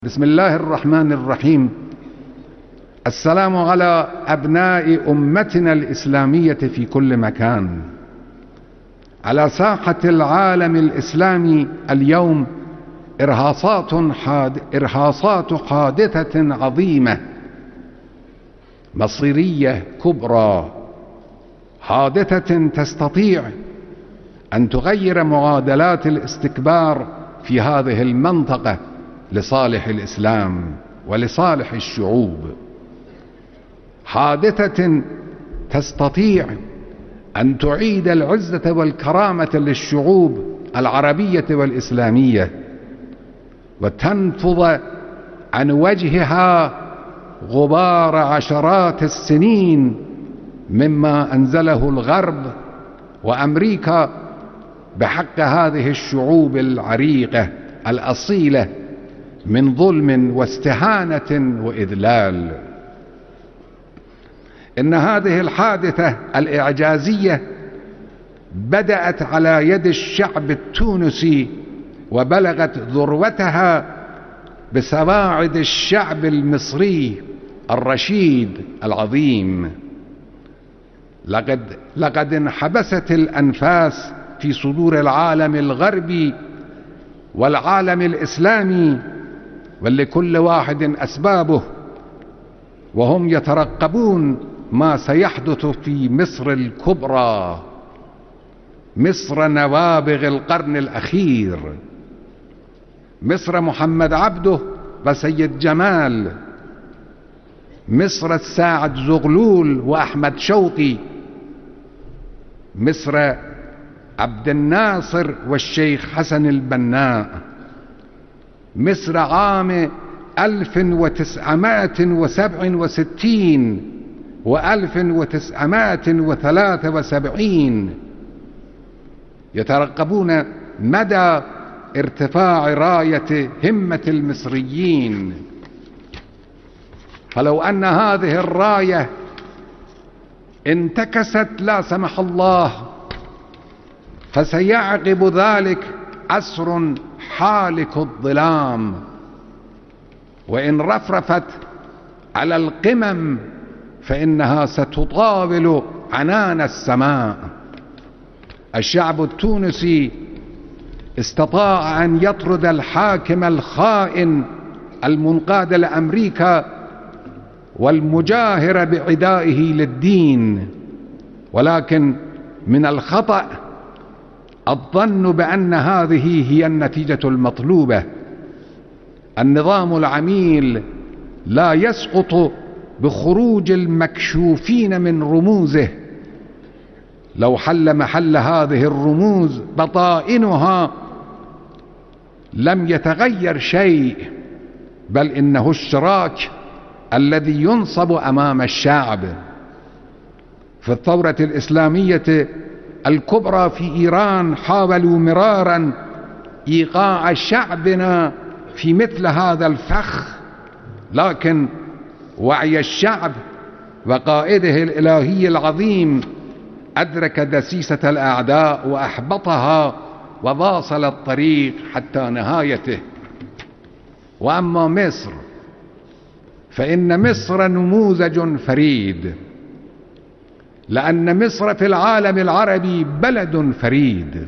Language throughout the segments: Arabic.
بسم الله الرحمن الرحيم. السلام على أبناء أمتنا الإسلامية في كل مكان. على ساحة العالم الإسلامي اليوم إرهاصات حادثة عظيمة مصيرية كبرى، حادثة تستطيع أن تغير معادلات الاستكبار في هذه المنطقة لصالح الإسلام ولصالح الشعوب، حادثة تستطيع أن تعيد العزة والكرامة للشعوب العربية والإسلامية وتنفض عن وجهها غبار عشرات السنين مما أنزله الغرب وأمريكا بحق هذه الشعوب العريقة الأصيلة من ظلم واستهانة وإذلال. إن هذه الحادثة الإعجازية بدأت على يد الشعب التونسي وبلغت ذروتها بسواعد الشعب المصري الرشيد العظيم. لقد انحبست الأنفاس في صدور العالم الغربي والعالم الإسلامي، ولكل واحد أسبابه، وهم يترقبون ما سيحدث في مصر الكبرى، مصر نوابغ القرن الأخير، مصر محمد عبده وسيد جمال، مصر الساعد زغلول وأحمد شوقي، مصر عبد الناصر والشيخ حسن البناء، مصر عام 1967 و1973 يترقبون مدى ارتفاع راية همة المصريين. فلو أن هذه الراية انتكست لا سمح الله فسيعقب ذلك عصر حالك الظلام، وإن رفرفت على القمم فإنها ستطاول عنان السماء. الشعب التونسي استطاع أن يطرد الحاكم الخائن المنقاد لأمريكا والمجاهر بعدائه للدين، ولكن من الخطأ الظن بأن هذه هي النتيجة المطلوبة. النظام العميل لا يسقط بخروج المكشوفين من رموزه، لو حل محل هذه الرموز بطائنها لم يتغير شيء، بل إنه الشراك الذي ينصب أمام الشعب. في الثورة الإسلامية الكبرى في إيران حاولوا مرارا إيقاع شعبنا في مثل هذا الفخ، لكن وعي الشعب وقائده الإلهي العظيم أدرك دسيسة الأعداء وأحبطها وواصل الطريق حتى نهايته. وأما مصر فإن مصر نموذج فريد، لأن مصر في العالم العربي بلد فريد.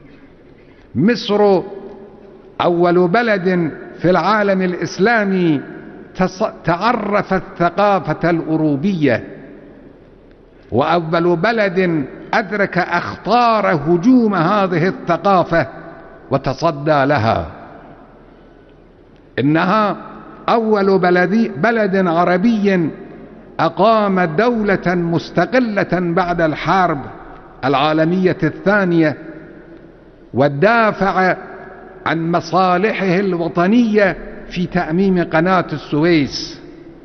مصر أول بلد في العالم الإسلامي تعرف الثقافة الأوروبية، وأول بلد أدرك أخطار هجوم هذه الثقافة وتصدى لها. إنها أول بلد عربي أقام دولة مستقلة بعد الحرب العالمية الثانية ودافع عن مصالحه الوطنية في تأميم قناة السويس،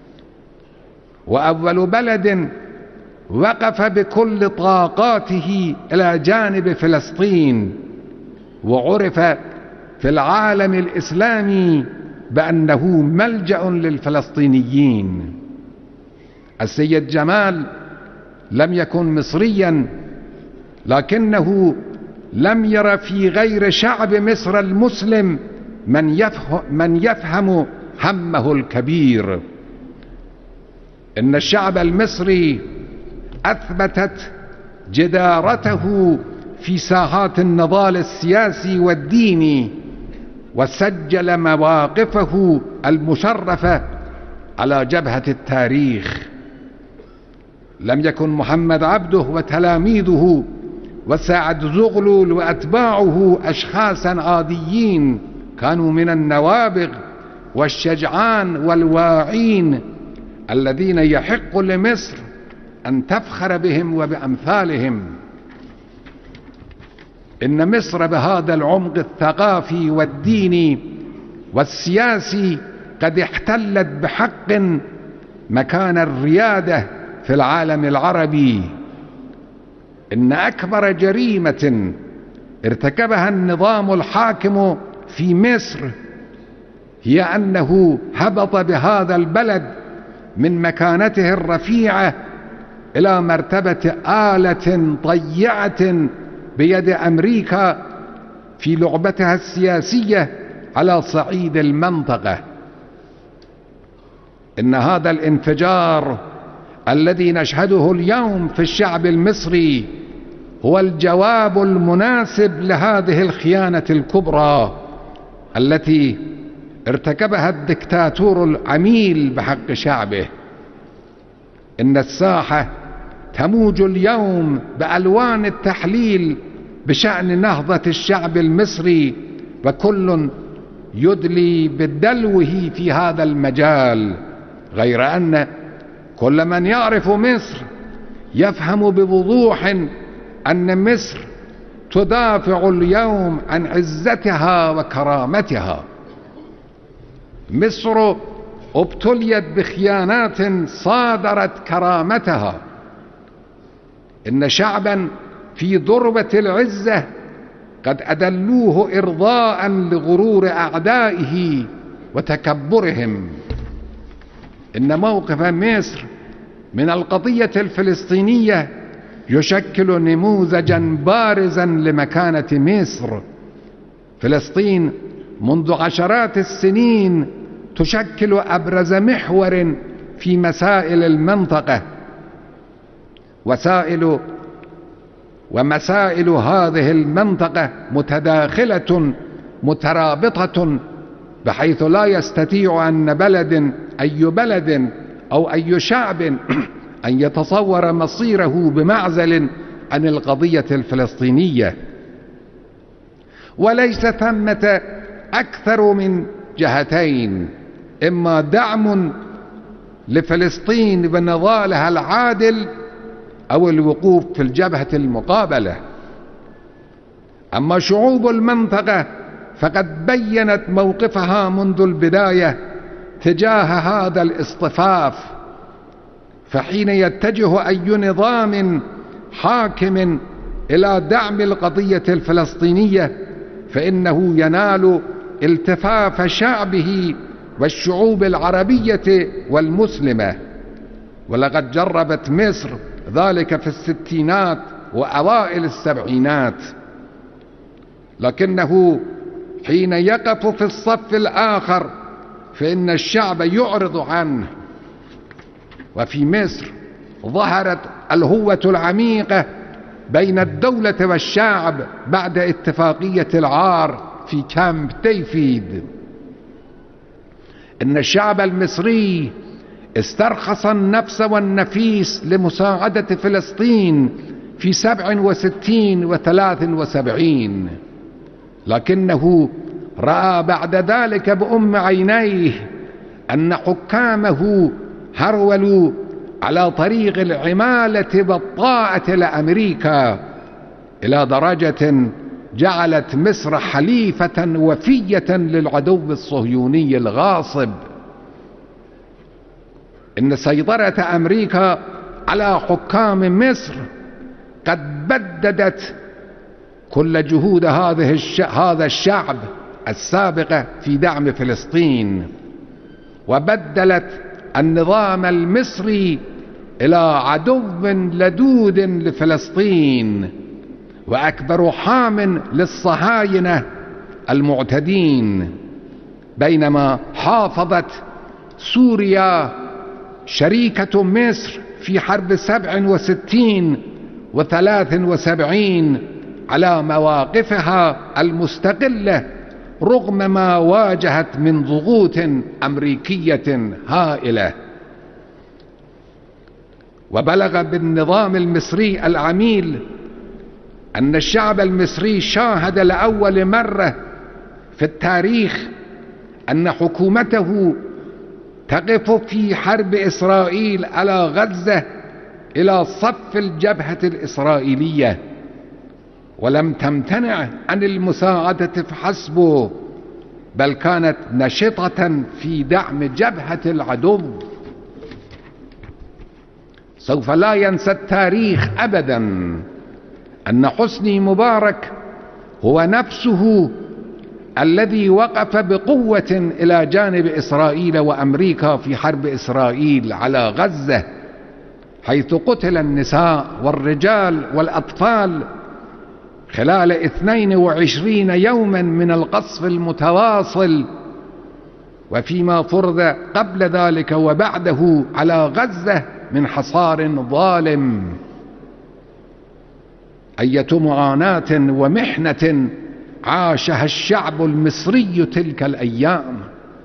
وأول بلد وقف بكل طاقاته إلى جانب فلسطين، وعرف في العالم الإسلامي بأنه ملجأ للفلسطينيين. السيد جمال لم يكن مصريا، لكنه لم ير في غير شعب مصر المسلم من يفهم همه الكبير. إن الشعب المصري أثبتت جدارته في ساحات النضال السياسي والديني، وسجل مواقفه المشرفة على جبهة التاريخ. لم يكن محمد عبده وتلاميذه وسعد زغلول وأتباعه أشخاصا عاديين، كانوا من النوابغ والشجعان والواعين الذين يحق لمصر أن تفخر بهم وبأمثالهم. إن مصر بهذا العمق الثقافي والديني والسياسي قد احتلت بحق مكان الريادة في العالم العربي. إن أكبر جريمة ارتكبها النظام الحاكم في مصر هي أنه هبط بهذا البلد من مكانته الرفيعة إلى مرتبة آلة ضيعة بيد أمريكا في لعبتها السياسية على صعيد المنطقة. إن هذا الانفجار الذي نشهده اليوم في الشعب المصري هو الجواب المناسب لهذه الخيانة الكبرى التي ارتكبها الدكتاتور العميل بحق شعبه. إن الساحة تموج اليوم بألوان التحليل بشأن نهضة الشعب المصري، وكل يدلي بدلوه في هذا المجال، غير أن كل من يعرف مصر يفهم بوضوح أن مصر تدافع اليوم عن عزتها وكرامتها. مصر ابتليت بخيانات صادرت كرامتها. إن شعبا في ذروة العزة قد أدلوه إرضاء لغرور أعدائه وتكبرهم. إن موقف مصر من القضية الفلسطينية يشكل نموذجا بارزا لمكانة مصر. فلسطين منذ عشرات السنين تشكل أبرز محور في مسائل المنطقة، ومسائل هذه المنطقة متداخلة مترابطة، بحيث لا يستطيع أي بلد أو أي شعب أن يتصور مصيره بمعزل عن القضية الفلسطينية. وليس ثمة أكثر من جهتين: إما دعم لفلسطين بنضالها العادل، أو الوقوف في الجبهة المقابلة. أما شعوب المنطقة فقد بيّنت موقفها منذ البداية تجاه هذا الاصطفاف، فحين يتجه أي نظام حاكم إلى دعم القضية الفلسطينية فإنه ينال التفاف شعبه والشعوب العربية والمسلمة. ولقد جربت مصر ذلك في الستينات وأوائل السبعينات، لكنه حين يقف في الصف الآخر فإن الشعب يعرض عنه. وفي مصر ظهرت الهوة العميقة بين الدولة والشعب بعد اتفاقية العار في كامب ديفيد. إن الشعب المصري استرخص النفس والنفيس لمساعدة فلسطين في 67 و73، لكنه رأى بعد ذلك بأم عينيه أن حكامه هرولوا على طريق العمالة والطاعة لأمريكا إلى درجة جعلت مصر حليفة وفية للعدو الصهيوني الغاصب. إن سيطرة أمريكا على حكام مصر قد بددت كل جهود هذا الشعب السابقة في دعم فلسطين، وبدلت النظام المصري إلى عدو لدود لفلسطين وأكبر حام للصهاينة المعتدين، بينما حافظت سوريا شريكة مصر في حرب 67 و73 على مواقفها المستقلة رغم ما واجهت من ضغوط أمريكية هائلة. وبلغ بالنظام المصري العميل أن الشعب المصري شاهد لأول مرة في التاريخ أن حكومته تقف في حرب إسرائيل على غزة إلى صف الجبهة الإسرائيلية، ولم تمتنع عن المساعدة فحسب، بل كانت نشطة في دعم جبهة العدو. سوف لا ينسى التاريخ أبدا أن حسني مبارك هو نفسه الذي وقف بقوة إلى جانب إسرائيل وأمريكا في حرب إسرائيل على غزة، حيث قتل النساء والرجال والأطفال خلال 22 يوما من القصف المتواصل، وفيما فرض قبل ذلك وبعده على غزة من حصار ظالم. أية معاناة ومحنة عاشها الشعب المصري تلك الأيام.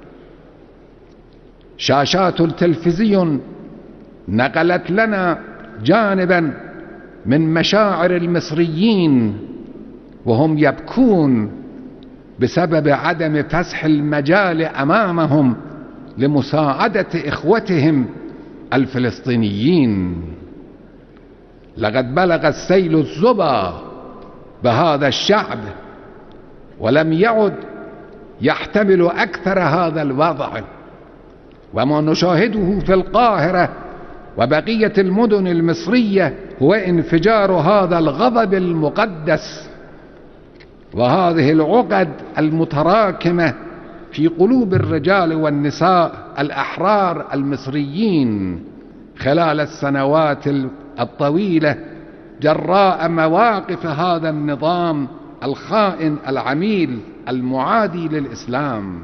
شاشات التلفزيون نقلت لنا جانبا من مشاعر المصريين وهم يبكون بسبب عدم فسح المجال أمامهم لمساعدة إخوتهم الفلسطينيين. لقد بلغ السيل الزبا بهذا الشعب ولم يعد يحتمل أكثر هذا الوضع، وما نشاهده في القاهرة وبقية المدن المصرية هو انفجار هذا الغضب المقدس وهذه العقد المتراكمة في قلوب الرجال والنساء الأحرار المصريين خلال السنوات الطويلة جراء مواقف هذا النظام الخائن العميل المعادي للإسلام.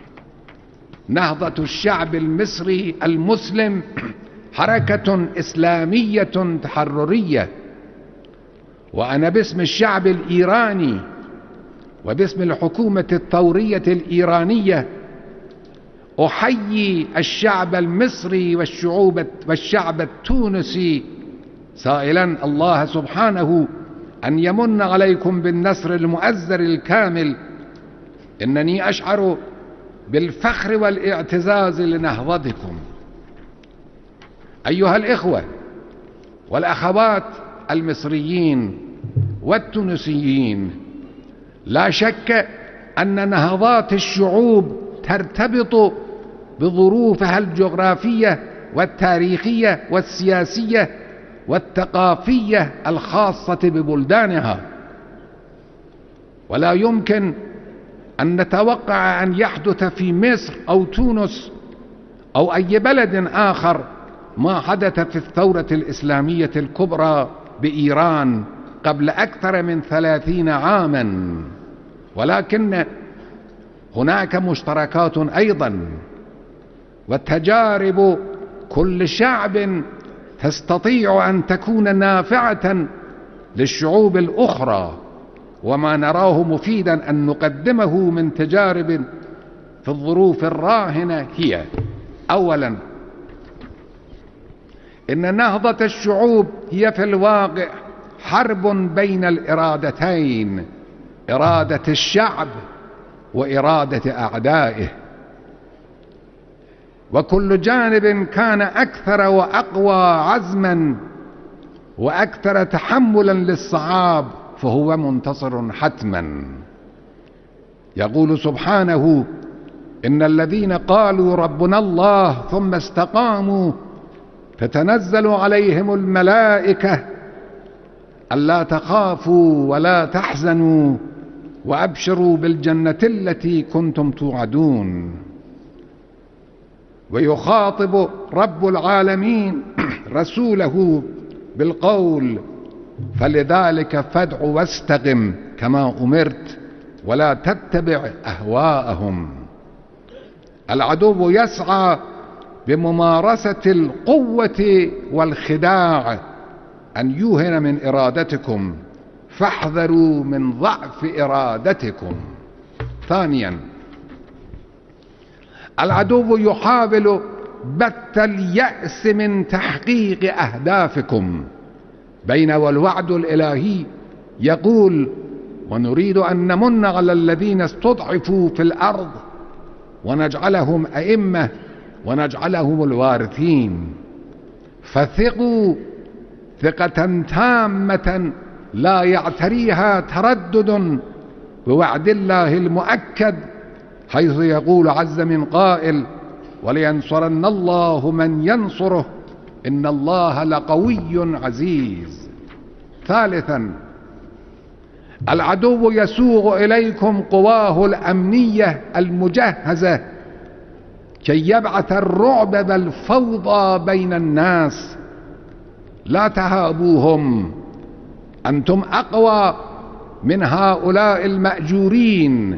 نهضة الشعب المصري المسلم حركة إسلامية تحررية، وأنا باسم الشعب الإيراني وباسم الحكومة الثورية الإيرانية أحيي الشعب المصري والشعب التونسي سائلا الله سبحانه أن يمن عليكم بالنصر المؤزر الكامل. إنني أشعر بالفخر والاعتزاز لنهضتكم أيها الإخوة والأخوات المصريين والتونسيين. لا شك أن نهضات الشعوب ترتبط بظروفها الجغرافية والتاريخية والسياسية والثقافية الخاصة ببلدانها، ولا يمكن أن نتوقع أن يحدث في مصر أو تونس أو أي بلد آخر ما حدث في الثورة الإسلامية الكبرى بإيران قبل أكثر من 30 عاما، ولكن هناك مشتركات أيضا، والتجارب كل شعب تستطيع أن تكون نافعة للشعوب الأخرى، وما نراه مفيدا أن نقدمه من تجارب في الظروف الراهنة هي: أولا، إن نهضة الشعوب هي في الواقع حرب بين الإرادتين، إرادة الشعب وإرادة أعدائه، وكل جانب كان أكثر وأقوى عزما وأكثر تحملا للصعاب فهو منتصر حتما. يقول سبحانه: إن الذين قالوا ربنا الله ثم استقاموا تتنزل عليهم الملائكة ألا تخافوا ولا تحزنوا وأبشروا بالجنة التي كنتم توعدون. ويخاطب رب العالمين رسوله بالقول: فلذلك فادع واستقم كما أمرت ولا تتبع أهواءهم. العدو يسعى بممارسة القوة والخداع أن يوهن من إرادتكم، فاحذروا من ضعف إرادتكم. ثانيا، العدو يحاول بث اليأس من تحقيق أهدافكم، بينما والوعد الإلهي يقول: ونريد أن نمن على الذين استضعفوا في الأرض ونجعلهم أئمة ونجعلهم الوارثين. فثقوا ثقة تامة لا يعتريها تردد بوعد الله المؤكد، حيث يقول عز من قائل: ولينصرن الله من ينصره إن الله لقوي عزيز. ثالثا، العدو يسوغ إليكم قواه الأمنية المجهزة كي يبعث الرعب والفوضى بين الناس. لا تهابوهم، أنتم أقوى من هؤلاء المأجورين.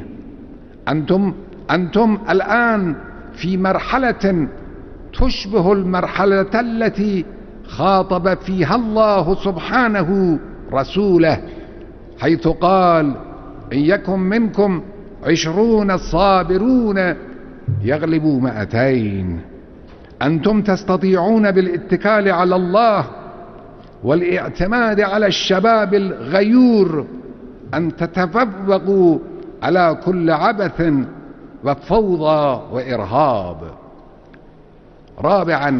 أنتم الآن في مرحلة تشبه المرحلة التي خاطب فيها الله سبحانه رسوله، حيث قال: إن يكن منكم 20 صابرون يغلبوا 200. أنتم تستطيعون بالاتكال على الله والاعتماد على الشباب الغيور أن تتفوقوا على كل عبث وفوضى وإرهاب. رابعا،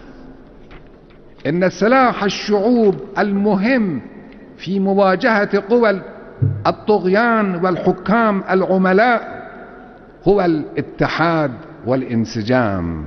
إن سلاح الشعوب المهم في مواجهة قوى الطغيان والحكام العملاء هو الاتحاد والانسجام.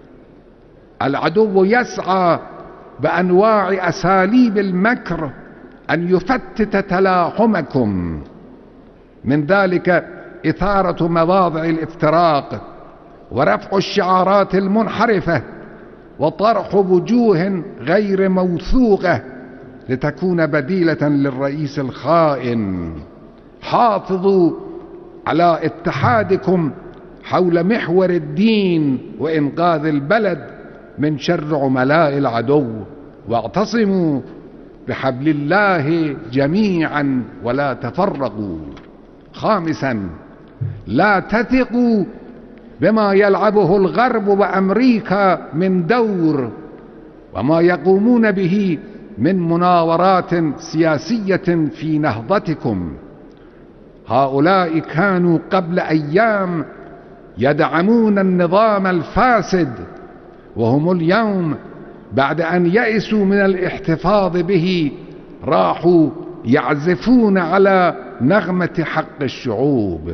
العدو يسعى بأنواع أساليب المكر أن يفتت تلاحمكم، من ذلك إثارة مواضع الافتراق ورفع الشعارات المنحرفة وطرح وجوه غير موثوقة لتكون بديلة للرئيس الخائن. حافظوا على اتحادكم حول محور الدين وإنقاذ البلد من شر عملاء العدو، واعتصموا بحبل الله جميعا ولا تفرقوا. خامسا، لا تثقوا بما يلعبه الغرب وأمريكا من دور وما يقومون به من مناورات سياسية في نهضتكم. هؤلاء كانوا قبل أيام يدعمون النظام الفاسد، وهم اليوم بعد أن يئسوا من الاحتفاظ به راحوا يعزفون على نغمة حق الشعوب.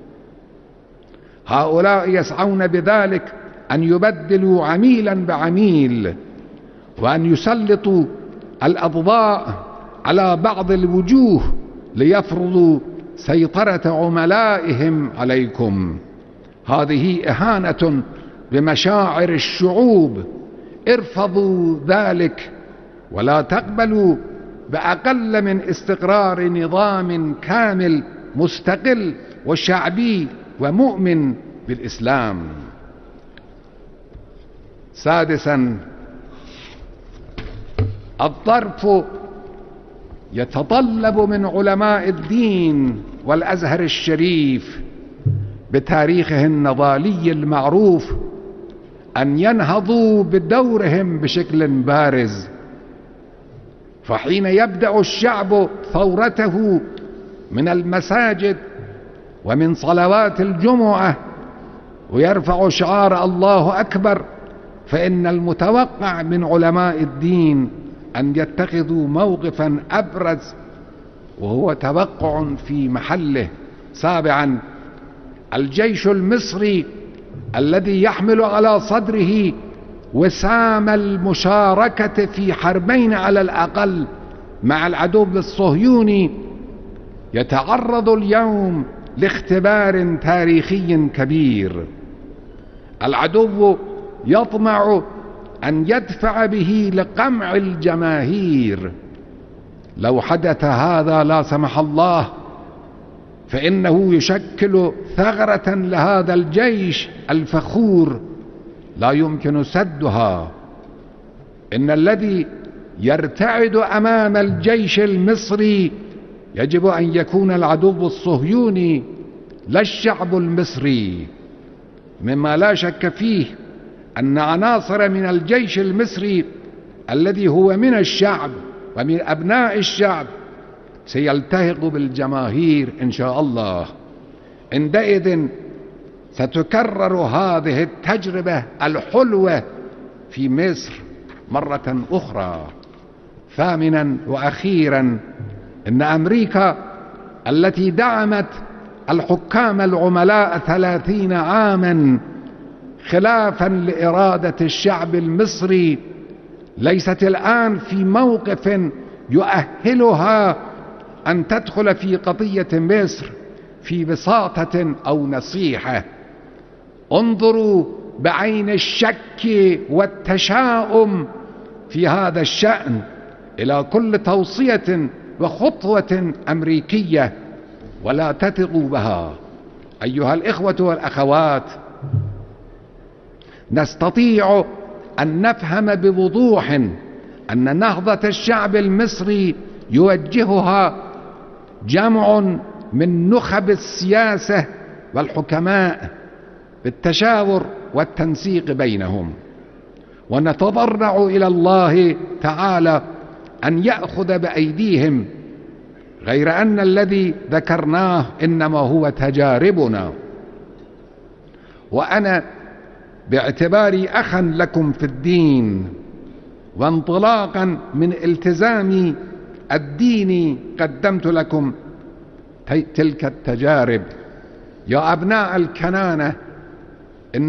هؤلاء يسعون بذلك أن يبدلوا عميلا بعميل، وأن يسلطوا الأضواء على بعض الوجوه ليفرضوا سيطرة عملائهم عليكم. هذه إهانة بمشاعر الشعوب. ارفضوا ذلك ولا تقبلوا بأقل من استقرار نظام كامل مستقل وشعبي ومؤمن بالإسلام. سادسا، الظرف يتطلب من علماء الدين والأزهر الشريف بتاريخه النضالي المعروف أن ينهضوا بدورهم بشكل بارز. فحين يبدأ الشعب ثورته من المساجد ومن صلوات الجمعة ويرفع شعار الله أكبر، فإن المتوقع من علماء الدين أن يتخذوا موقفا أبرز، وهو توقع في محله. سابعا، الجيش المصري الذي يحمل على صدره وسام المشاركة في حربين على الأقل مع العدو الصهيوني يتعرض اليوم لاختبار تاريخي كبير. العدو يطمع أن يدفع به لقمع الجماهير. لو حدث هذا لا سمح الله فإنه يشكل ثغرة لهذا الجيش الفخور لا يمكن سدها. إن الذي يرتعد أمام الجيش المصري يجب أن يكون العدو الصهيوني لا الشعب المصري، مما لا شك فيه أن عناصر من الجيش المصري الذي هو من الشعب ومن أبناء الشعب سيلتحق بالجماهير إن شاء الله. عندئذ ستكرر هذه التجربة الحلوة في مصر مرة أخرى. ثامنا وأخيرا، إن أمريكا التي دعمت الحكام العملاء 30 عاما خلافا لإرادة الشعب المصري ليست الآن في موقف يؤهلها أن تدخل في قضية مصر في بساطة أو نصيحة. انظروا بعين الشك والتشاؤم في هذا الشأن إلى كل توصية وخطوة أمريكية ولا تثقوا بها. أيها الإخوة والأخوات، نستطيع أن نفهم بوضوح أن نهضة الشعب المصري يوجهها جمع من نخب السياسة والحكماء بالتشاور والتنسيق بينهم، ونتضرع إلى الله تعالى أن يأخذ بأيديهم، غير أن الذي ذكرناه إنما هو تجاربنا. وأنا باعتباري أخا لكم في الدين وانطلاقا من التزامي الديني قدمت لكم تلك التجارب. يا أبناء الكنانة، إن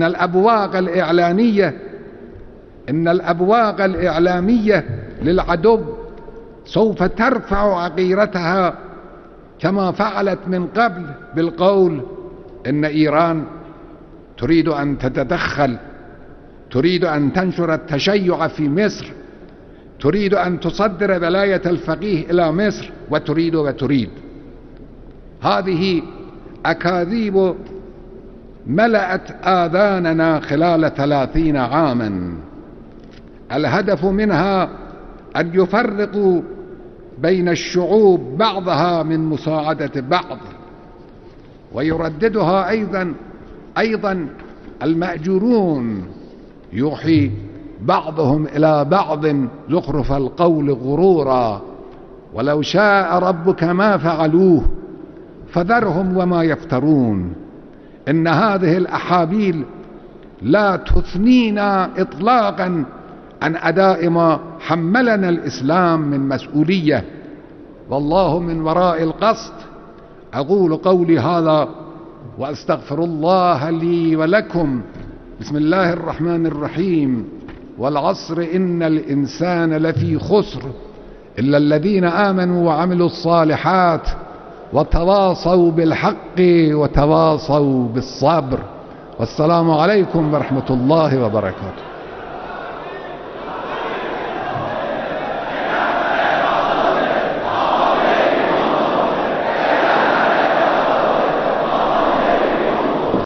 الأبواق الإعلامية للعدو سوف ترفع عقيرتها كما فعلت من قبل بالقول إن إيران تريد أن تتدخل، تريد أن تنشر التشيع في مصر، تريد أن تصدر ولاية الفقيه إلى مصر، وتريد. هذه أكاذيب ملأت آذاننا خلال 30 عاما، الهدف منها أن يفرقوا بين الشعوب بعضها من مساعدة بعض، ويرددها أيضا المأجورون، يوحي بعضهم إلى بعض زخرف القول غرورا، ولو شاء ربك ما فعلوه فذرهم وما يفترون. إن هذه الأحابيل لا تثنينا إطلاقا عن أداء ما حملنا الإسلام من مسؤولية، والله من وراء القصد. أقول قولي هذا وأستغفر الله لي ولكم. بسم الله الرحمن الرحيم. والعصر إن الإنسان لفي خسر إلا الذين آمنوا وعملوا الصالحات وتواصوا بالحق وتواصوا بالصبر. والسلام عليكم ورحمة الله وبركاته.